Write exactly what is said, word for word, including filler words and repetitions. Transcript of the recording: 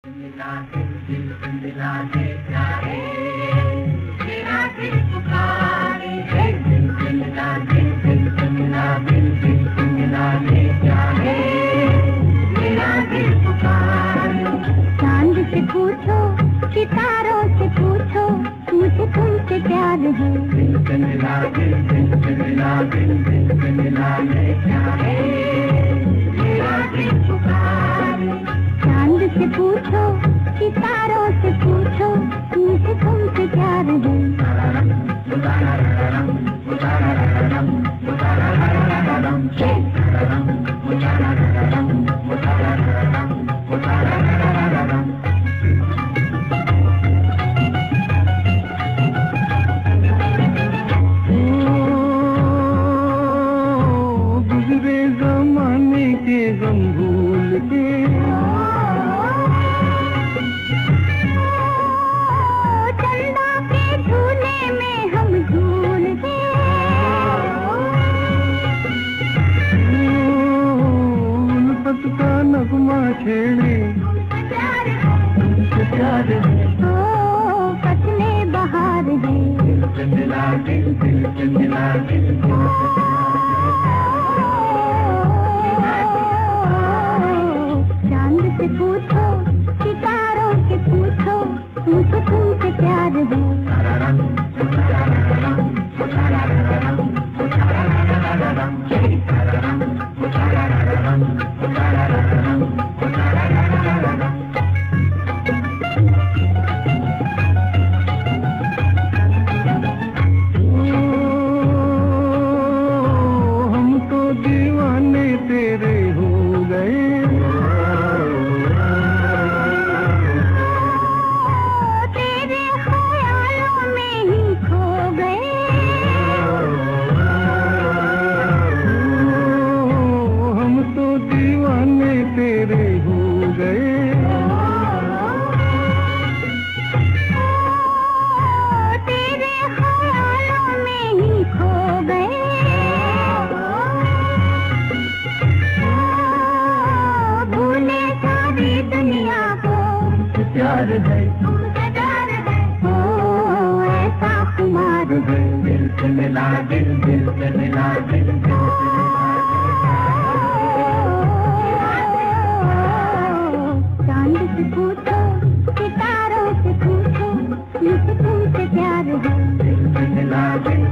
मिला दिल दिल से मिला दे प्यारे, मेरा दिल पुकारे, दिल से मिला दिल दिल से मिला दिल दिल से मिला दे प्यारे, मेरा दिल पुकारे। चांद से पूछो, सितारों से पूछो, मुझे तुमसे प्यार है। दिल से मिला दिल दिल से मिला दिल दिल से मिला दे प्यारे, मेरा दिल पुकारे। चांद से पूछो, सितारों से पूछो, मुझे तुमसे प्यार गुजरे जमाने के गम भूल के, चंदा के झूले में हम झूल के, उल्फत का नगमा छेड़े, प्यार है, ओ फसले बहार है। दिल से मिला दिल दिल से मिला दिल दिल से चांद से पूछो, सितारों से पूछो, मुझे तुमसे प्यार है। हम तो दीवाने तेरे हो गए, तेरे ख्यालों में ही खो गए, हम तो दीवाने तेरे हो गए। तेरे ख्यालों में ही खो गए, भूले सारी दुनिया को, प्यार है, तुमसे डर है, ओ ऐसा खुमार है। दिल से मिला दिल दिल से मिला दिल दिल से मिला चांद से पूछो, सितारों से पूछो, मुझे तुमसे प्यार है। दिल से मिला दिल